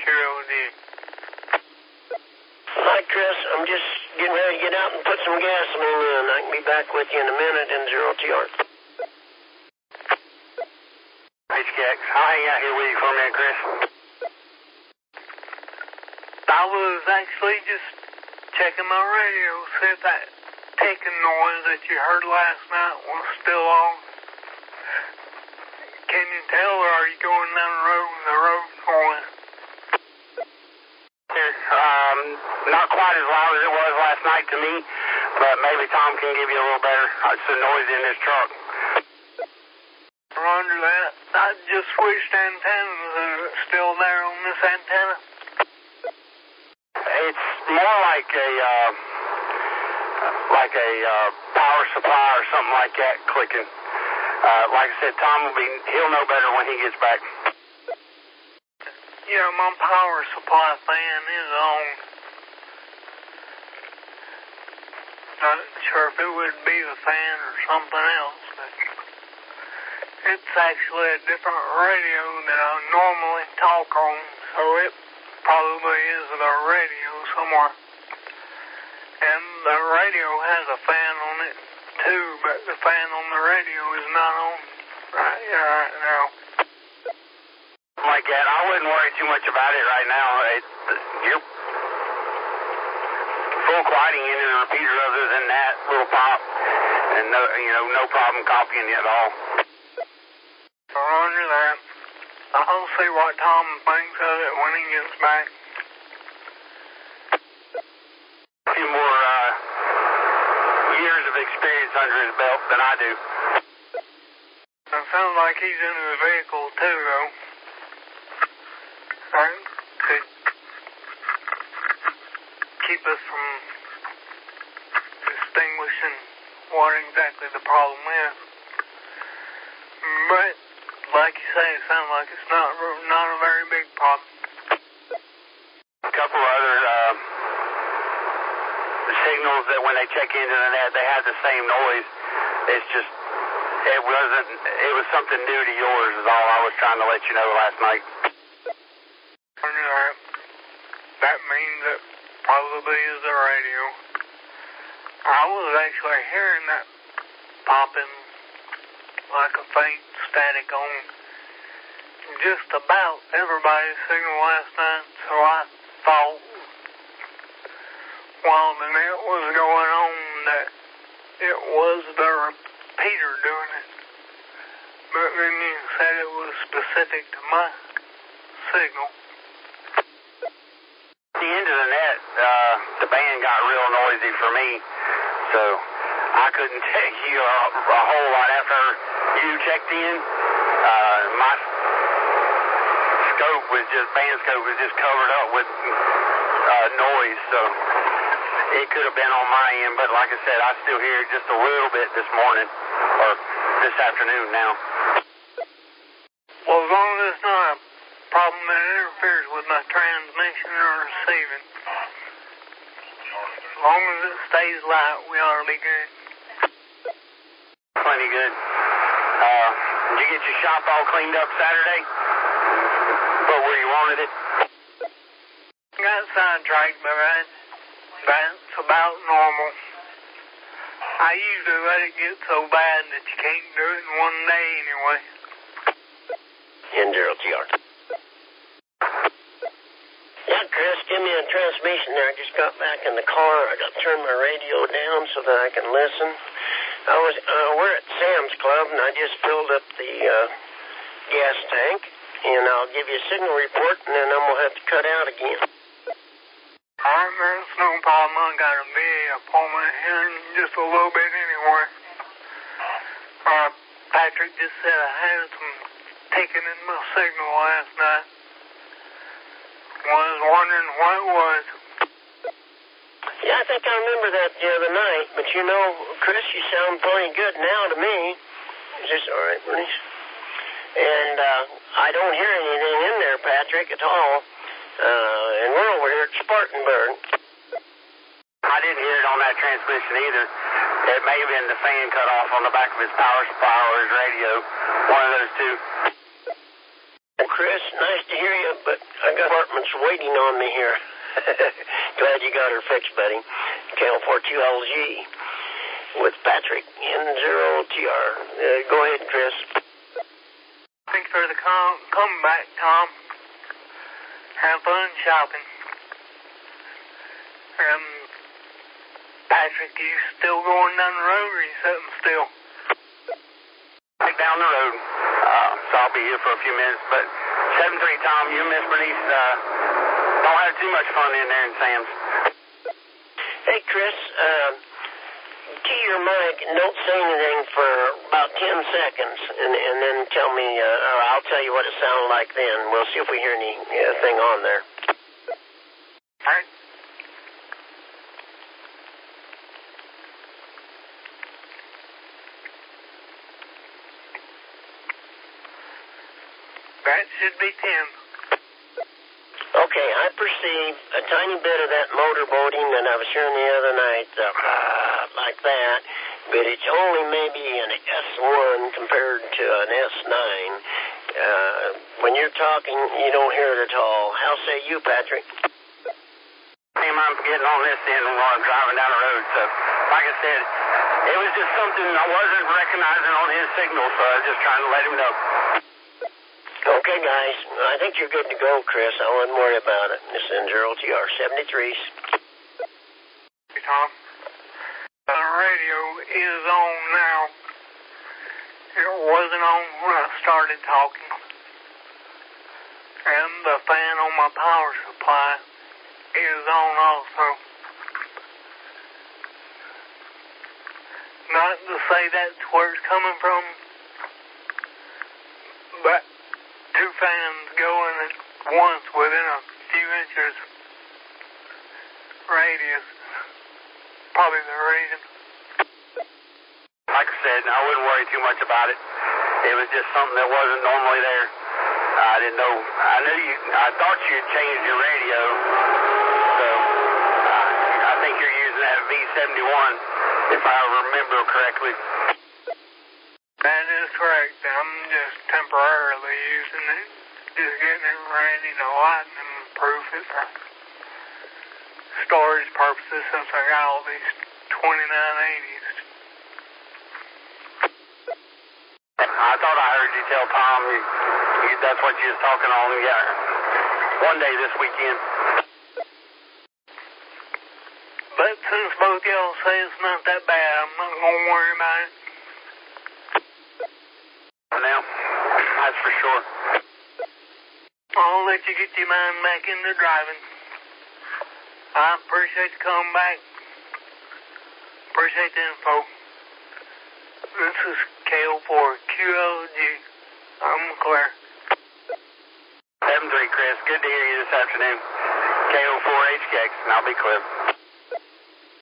WQLD. Hi, Chris. I'm just getting ready to get out and put some gasoline in. I can be back with you in a minute in 0TR. HKX, I'll hang out here with you for a minute, Chris. I was actually just checking my radio, see if that ticking noise that you heard last night was still on. Can you tell, or are you going down the road noise? Not quite as loud as it was last night to me, but maybe Tom can give you a little better. It's the noise in this truck. Roger that. I just switched antennas. Is it still there on this antenna? It's more like a power supply or something like that clicking. Like I said, he'll know better when he gets back. Yeah, my power supply fan is on. Not sure if it would be the fan or something else, but it's actually a different radio that I normally talk on, so it probably is the radio somewhere. And the radio has a fan on it too, but the fan on the radio is not on right now. Like that, I wouldn't worry too much about it right now. You're full quieting into the repeater other than that little pop, and no problem copying it at all. Roger that. I'll see what Tom thinks of it when he gets back. A few more years of experience under his belt than I do. It sounds like he's in his vehicle too, though. That could keep us from distinguishing what exactly the problem is. But, like you say, it sounds like it's not a very big problem. A couple other signals that when they check into the net, they have the same noise. It's just, it was something new to yours is all I was trying to let you know last night. That means it probably is the radio. I was actually hearing that popping like a faint static on just about everybody's signal last night, so I thought while the net was going on that it was the repeater doing it. But then you said it was specific to my signal. At the end of the net, the band got real noisy for me, so I couldn't take you a whole lot after you checked in. My band scope was just covered up with noise, so it could have been on my end, but like I said, I still hear it just a little bit this morning, or this afternoon now. Well, as long as it's not a problem that interferes with my transmission or receiving, as long as it stays light, we ought to be good. Plenty good. Did you get your shop all cleaned up Saturday? Put where you wanted it? Got sidetracked, but that's about normal. I usually let it get so bad that you can't do it in one day anyway. N0TR. Yeah, Chris, give me a transmission there. I just got back in the car. I got to turn my radio down so that I can listen. We're at Sam's Club, and I just filled up the gas tank, and I'll give you a signal report, and then I'm going to have to cut out again. All right, man, it's no problem. I got a VA appointment here in just a little bit anyway. Patrick just said I had some ticking in my signal last night. Was wondering what it was. Yeah, I think I remember that the other night, but Chris, you sound pretty good now to me. Is this all right, Bernice? And I don't hear anything in there, Patrick, at all. And we're over here at Spartanburg. I didn't hear it on that transmission either. It may have been the fan cut off on the back of his power supply or his radio. One of those two. Well, Chris, nice to hear you, but I got apartments waiting on me here. Glad you got her fixed, buddy. KL42LG with Patrick N0TR. Go ahead, Chris. Thanks for the coming back, Tom. Have fun shopping. Patrick, you still going down the road, or you sitting still? Back down the road, so I'll be here for a few minutes. But 7-3, Tom, you and Miss Bernice don't have too much fun in there in Sam's. Hey, Chris, key your mic and don't say anything for about 10 seconds, and then tell me, or I'll tell you what it sounded like then. We'll see if we hear anything on there. All right. That should be 10. Okay, I perceive a tiny bit of that motorboating that I was hearing the other night, like that, but it's only maybe an S1 compared to an S9. When you're talking, you don't hear it at all. How say you, Patrick? I'm getting on this end while I'm driving down the road, so like I said, it was just something I wasn't recognizing on his signal, so I was just trying to let him know. Okay, guys. I think you're good to go, Chris. I wouldn't worry about it. This is N0TR 73s. Hey, Tom. The radio is on now. It wasn't on when I started talking. And the fan on my power supply is on also. Not to say that's where it's coming from, but two fans going at once within a few inches radius. Probably the reason. Like I said, I wouldn't worry too much about it. It was just something that wasn't normally there. I didn't know. I thought you had changed your radio. So I think you're using that V71, if I remember correctly. That is correct. I'm just temporarily using it. Just getting it ready to lightning proof it for storage purposes since I got all these 2980s. I thought I heard you tell Tom that's what you was talking on. Yeah, one day this weekend. But since both y'all say it's not that bad, I'm not going to worry about it. Now, that's for sure. I'll let you get your mind back into driving. I appreciate you coming back. Appreciate the info. This is KO4QLG. I'm clear. 7-3, Chris. Good to hear you this afternoon. KO4HKX, and I'll be clear.